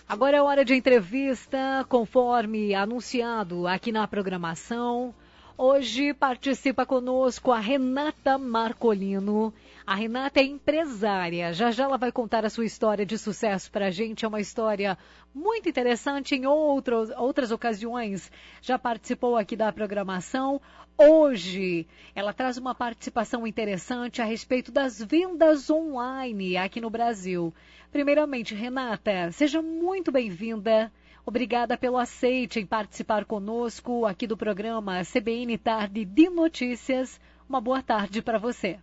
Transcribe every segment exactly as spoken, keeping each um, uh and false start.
Agora é hora de entrevista, conforme anunciado aqui na programação. Hoje participa conosco a Renata Marcolino. A Renata é empresária. Já já ela vai contar a sua história de sucesso para a gente. É uma história muito interessante. Em outros, outras ocasiões já participou aqui da programação. Hoje ela traz uma participação interessante a respeito das vendas online aqui no Brasil. Primeiramente, Renata, seja muito bem-vinda. Obrigada pelo aceite em participar conosco aqui do programa C B N Tarde de Notícias. Uma boa tarde para você.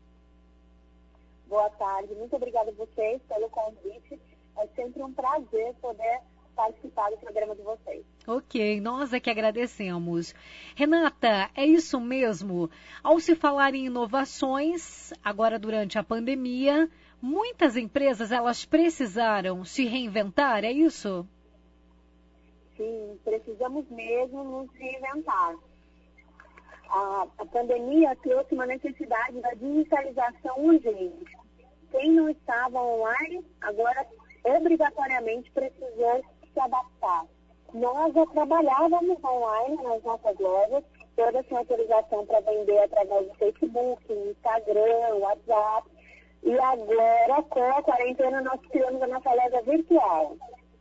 Boa tarde, muito obrigada a vocês pelo convite. É sempre um prazer poder participar do programa de vocês. Ok, nós é que agradecemos. Renata, é isso mesmo? Ao se falar em inovações, agora durante a pandemia, muitas empresas elas precisaram se reinventar, é isso? Sim, precisamos mesmo nos reinventar. A, a pandemia trouxe uma necessidade da digitalização urgente. Quem não estava online, agora obrigatoriamente precisou se adaptar. Nós já trabalhávamos online nas nossas lojas, todas sem autorização para vender através do Facebook, Instagram, WhatsApp. E agora, com a quarentena, nós criamos a nossa loja virtual.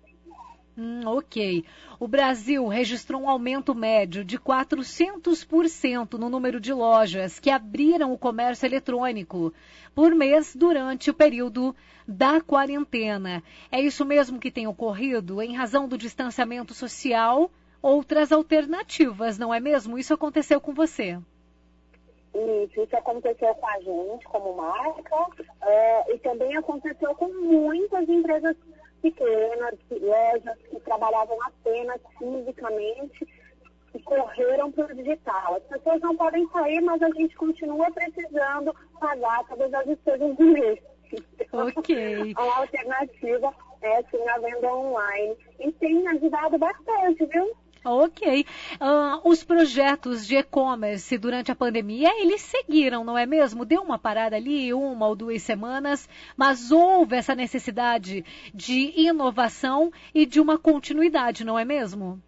Hum, ok. O Brasil registrou um aumento médio de quatrocentos por cento no número de lojas que abriram o comércio eletrônico por mês durante o período da quarentena. É isso mesmo que tem ocorrido em razão do distanciamento social, outras alternativas, não é mesmo? Isso aconteceu com você? Isso, isso aconteceu com a gente como marca uh, e também aconteceu com muitas empresas pequenas, lojas que trabalhavam apenas fisicamente e correram para o digital. As pessoas não podem sair, mas a gente continua precisando pagar todas as despesas do mês. Então, ok. A alternativa é sim a venda online e tem ajudado bastante, viu? Ok. Uh, os projetos de e-commerce durante a pandemia, eles seguiram, não é mesmo? Deu uma parada ali, uma ou duas semanas, mas houve essa necessidade de inovação e de uma continuidade, não é mesmo?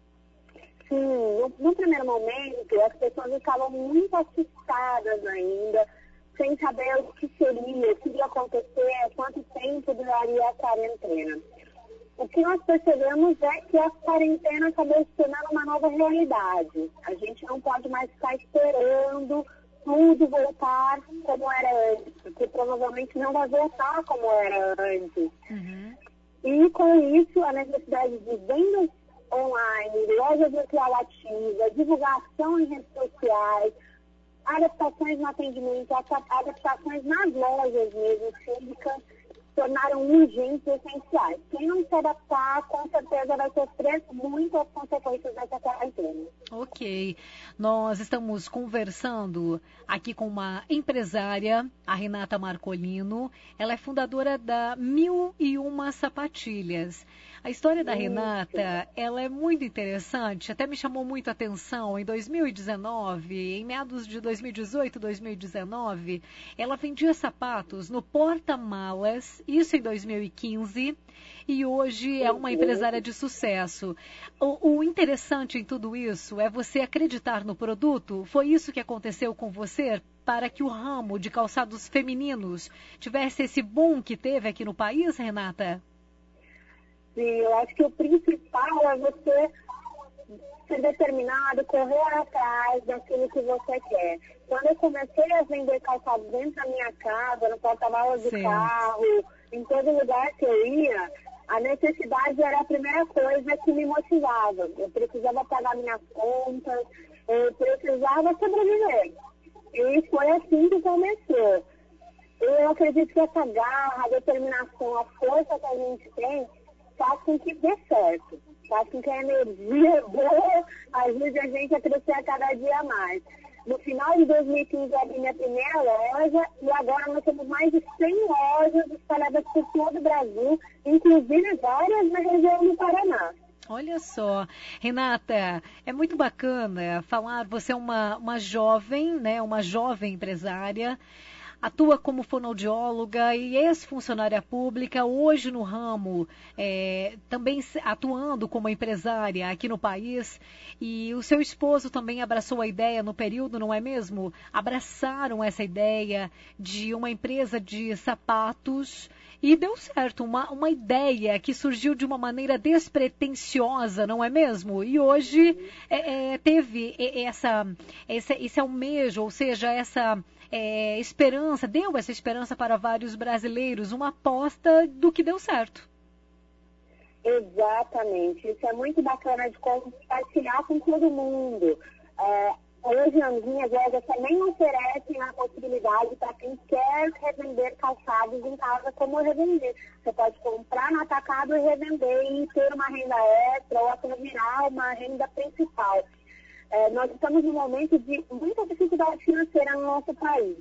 Sim, no, no primeiro momento, as pessoas estavam muito assustadas ainda, sem saber o que seria, o que ia acontecer, quanto tempo duraria a quarentena. O que nós percebemos é que a quarentena acabou se tornando uma nova realidade. A gente não pode mais ficar esperando tudo voltar como era antes, porque provavelmente não vai voltar como era antes. Uhum. E com isso, a necessidade de vendas online, loja virtual ativa, divulgação em redes sociais, adaptações no atendimento, adaptações nas lojas mesmo, físicas, tornaram urgentes e essenciais. Quem não se adaptar, com certeza vai sofrer muito as consequências dessa quarentena. Ok. Nós estamos conversando aqui com uma empresária, a Renata Marcolino. Ela é fundadora da Mil e Uma Sapatilhas. A história da Isso. Renata, ela é muito interessante, até me chamou muito a atenção. Em dois mil e dezenove, em meados de dois mil e dezoito, dois mil e dezenove, ela vendia sapatos no porta-malas, isso em dois mil e quinze, e hoje é uma empresária de sucesso. O, o interessante em tudo isso é você acreditar no produto. Foi isso que aconteceu com você para que o ramo de calçados femininos tivesse esse boom que teve aqui no país, Renata? Sim, eu acho que o principal é você ser determinado, correr atrás daquilo que você quer. Quando eu comecei a vender calçados dentro da minha casa, no porta-malas do carro, em todo lugar que eu ia, a necessidade era a primeira coisa que me motivava. Eu precisava pagar minhas contas, eu precisava sobreviver. E foi assim que começou. Eu acredito que essa garra, a determinação, a força que a gente tem, faz com que dê certo, faz com que a energia boa ajude a gente a crescer a cada dia mais. No final de dois mil e quinze eu abri minha primeira loja e agora nós temos mais de cem lojas espalhadas por todo o Brasil, inclusive várias na região do Paraná. Olha só, Renata, é muito bacana falar, você é uma, uma jovem, né, uma jovem empresária. atua como fonoaudióloga e ex-funcionária pública, hoje no ramo, é, também atuando como empresária aqui no país. E o seu esposo também abraçou a ideia no período, não é mesmo? Abraçaram essa ideia de uma empresa de sapatos e deu certo, uma, uma ideia que surgiu de uma maneira despretensiosa, não é mesmo? E hoje é, é, teve essa, esse, esse almejo, ou seja, essa é, esperança, deu essa esperança para vários brasileiros, uma aposta do que deu certo. Exatamente, isso é muito bacana de compartilhar com todo mundo. É, hoje as minhas lojas também oferecem a possibilidade para quem quer revender calçados em casa, como revender. Você pode comprar no atacado e revender e ter uma renda extra ou até virar uma renda principal. É, nós estamos num momento de muita dificuldade financeira no nosso país.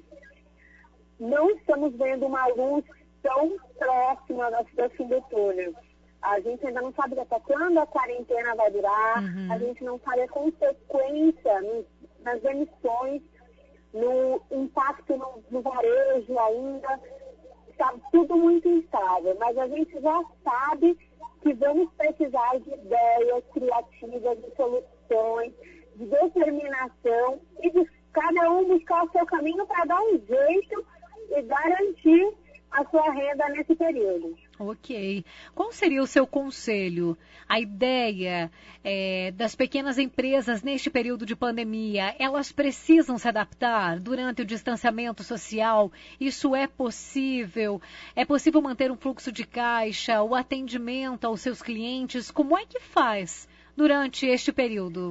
Não estamos vendo uma luz tão próxima do fim do túnel. A gente ainda não sabe até quando a quarentena vai durar, uhum. A gente não sabe a consequência no, nas emissões, no impacto no, no varejo ainda. Está tudo muito instável, mas a gente já sabe que vamos precisar de ideias criativas, de soluções, de determinação e de cada um buscar o seu caminho para dar um jeito e garantir a sua renda nesse período. Ok. Qual seria o seu conselho? A ideia é, das pequenas empresas neste período de pandemia, elas precisam se adaptar durante o distanciamento social? Isso é possível? É possível manter um fluxo de caixa, o atendimento aos seus clientes? Como é que faz durante este período?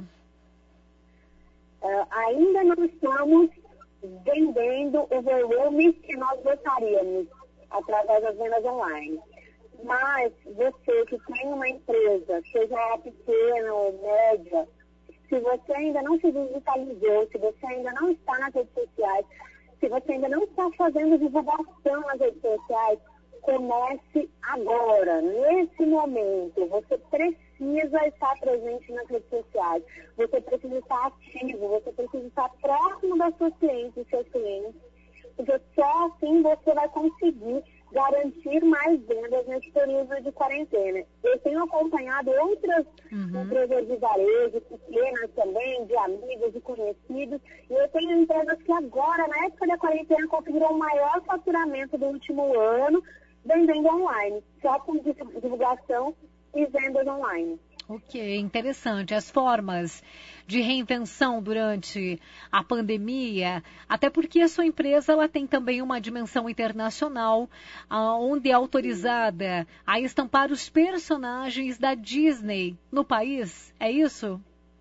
Uh, ainda não estamos vendendo o volume que nós gostaríamos através das vendas online. Mas você que tem uma empresa, seja ela pequena ou média, se você ainda não se digitalizou, se você ainda não está nas redes sociais, se você ainda não está fazendo divulgação nas redes sociais, comece agora, nesse momento. Você precisa estar presente nas redes sociais, você precisa estar ativo, você precisa estar próximo das suas clientes e seus clientes, porque só assim você vai conseguir garantir mais vendas nesse período de quarentena. Eu tenho acompanhado outras uhum. empresas de varejo, pequenas também, de amigos, de conhecidos, e eu tenho empresas que agora, na época da quarentena, conseguiram o maior faturamento do último ano vendendo online, só com divulgação e vendas online. Ok, interessante. As formas de reinvenção durante a pandemia, até porque a sua empresa ela tem também uma dimensão internacional, onde é autorizada a estampar os personagens da Disney no país, é isso?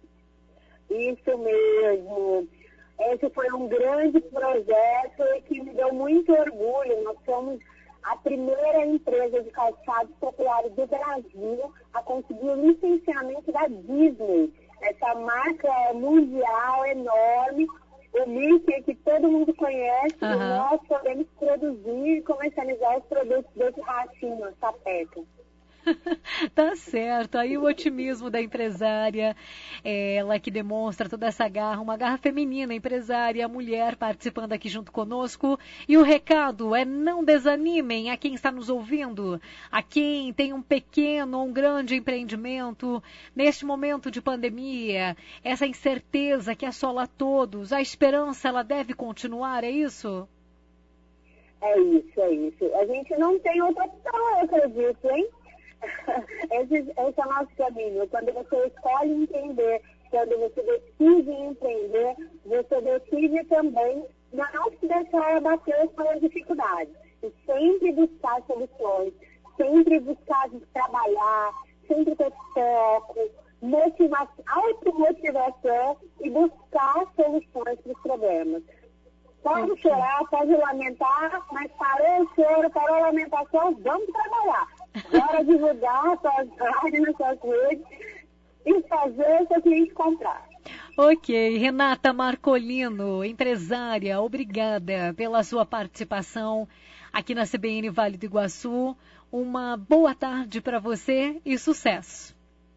Isso mesmo. Esse foi um grande projeto que me deu muito orgulho. Nós somos a primeira empresa de calçados populares do Brasil a conseguir o licenciamento da Disney. Essa marca é mundial, enorme, o Mickey que todo mundo conhece, uhum. E nós podemos produzir e comercializar os produtos desse ratinho, sapeca. Tá certo, aí o otimismo da empresária, ela que demonstra toda essa garra, uma garra feminina, empresária, mulher participando aqui junto conosco. E o recado é: não desanimem a quem está nos ouvindo, a quem tem um pequeno ou um grande empreendimento. Neste momento de pandemia, essa incerteza que assola a todos, a esperança ela deve continuar, é isso? É isso, é isso. A gente não tem outra opção, eu acredito, hein? Esse, esse é o nosso caminho. Quando você escolhe empreender, quando você decide empreender, você decide também não se deixar abater pelas dificuldades. E sempre buscar soluções, sempre buscar trabalhar, sempre ter foco, motivação, automotivação e buscar soluções para os problemas. Pode okay. chorar, pode lamentar, mas parou o choro, parou a lamentação, vamos trabalhar. Bora divulgar suas páginas, suas redes e fazer o seu cliente comprar. Ok, Renata Marcolino, empresária, obrigada pela sua participação aqui na C B N Vale do Iguaçu. Uma boa tarde para você e sucesso.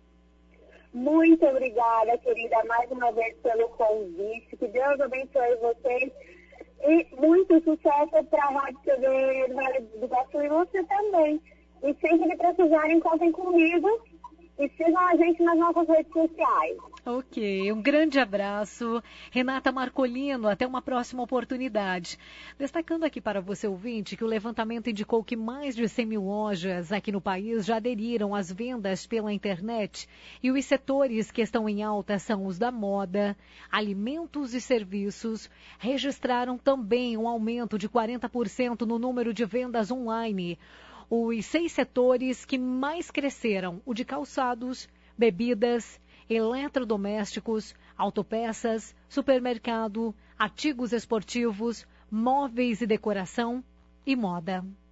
Muito obrigada, querida, mais uma vez pelo convite. Que Deus abençoe vocês E muito sucesso para a Rádio T V do Vale do Iguaçu e você também. E sempre que precisarem, contem comigo e sigam a gente nas nossas redes sociais. Ok, um grande abraço. Renata Marcolino, até uma próxima oportunidade. Destacando aqui para você, ouvinte, que o levantamento indicou que mais de cem mil lojas aqui no país já aderiram às vendas pela internet. E os setores que estão em alta são os da moda, alimentos e serviços. Registraram também um aumento de quarenta por cento no número de vendas online. Os seis setores que mais cresceram, o de calçados, bebidas, eletrodomésticos, autopeças, supermercado, artigos esportivos, móveis e decoração e moda.